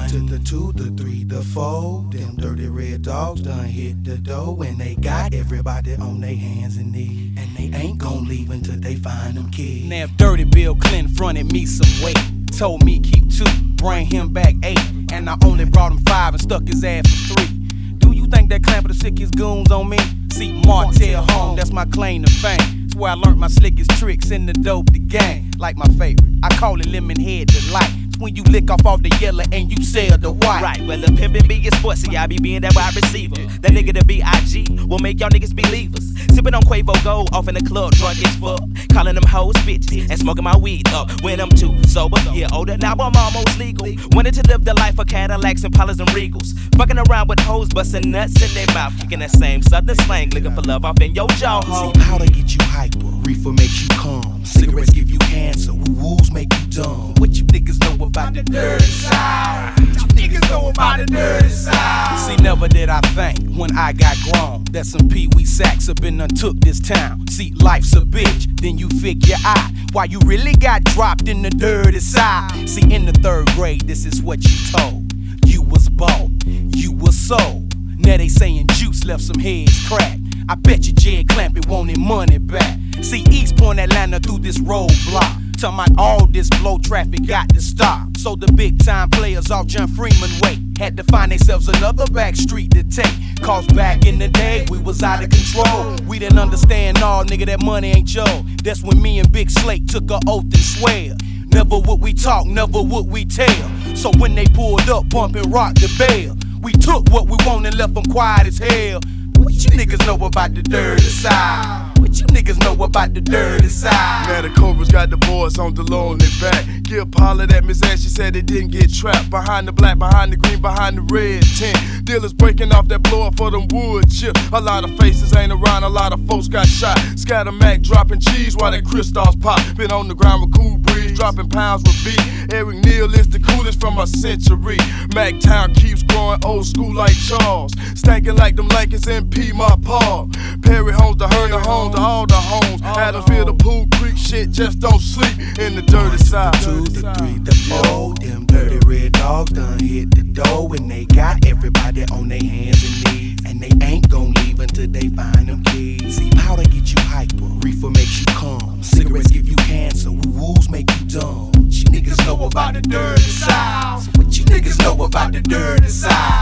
To the 2, the 3, the 4, them dirty red dogs done hit the door, and they got everybody on their hands and knees, and they ain't gon' leave until they find them kids. Now if Dirty Bill Clinton fronted me some weight, told me keep 2, bring him back 8, and I only brought him 5 and stuck his ass for 3. Do you think that Clamper the sickest goons on me? See, Martell home, that's my claim to fame. That's where I learned my slickest tricks in the dope, the gang. Like my favorite, I call it lemon head delight. It's when you lick off all the yellow and you sell the white. Right, well the pimpin' be get sportsy, I be being that wide receiver. That nigga the B.I.G. will make y'all niggas believers. Sippin' on Quavo Gold off in the club, drunk as fuck. Calling them hoes bitches and smoking my weed up. When I'm too sober, yeah, older, now I'm almost legal. Wanted to live the life of Cadillacs and Pollers and Regals. Fucking around with hoes, bustin' nuts in their mouth. Kicking that same southern slang, looking for love off in your jaw. See, powder get you hyper, reefer makes you calm, cigarettes give you cancer, woo-woos make you dumb. What you niggas know about the dirty side? What you niggas know about the dirty side? See, never did I think when I got grown that some Pee-wee sacks up and untook this town. See, life's a bitch, then you figure out why you really got dropped in the dirty side. See, in the 3rd grade, this is what you told. You was bought, you was sold. Now they saying Juice left some heads cracked. I bet you Jed Clampett wanted money back. See, East Point Atlanta through this roadblock. Talking about all this blow traffic got to stop. So the big time players off John Freeman way had to find themselves another back street to take. Cause back in the day, we was out of control. We didn't understand, nah, nigga, that money ain't yours. That's when me and Big Slate took an oath and swear. Never would we talk, never would we tell. So when they pulled up, bumpin' rock the bell, we took what we want and left them quiet as hell. What you niggas know about the dirty side? What you niggas know about the dirty side? Now the Cobras got the boys on the low and their back. Give hollered at Miss Ash, she said they didn't get trapped. Behind the black, behind the green, behind the red tent. Dealers breaking off that blower for them wood chips. A lot of faces ain't around, a lot of folks got shot. Scatter Mac dropping cheese while that crystals pop. Been on the ground with Cool Breeze, dropping pounds with beat. Eric Neal is the coolest from a century. Mac Town keeps growing old school like Charles. Stankin' like them Lakers in Piedmont Park. Perry homes, the Herner homes, all the homes. Adamsville, the Pool Creek shit, just don't sleep in the dirty side. The 2, the 3, the 4, them dirty red dogs done hit the door, and they got everybody on their hands and knees, and they ain't gon' leave until they find them kids. See, powder get you hyper, reefer makes you calm, cigarettes give you cancer, woo-woos make you dumb. What you niggas know about the dirty side? So what you niggas know about the dirty side?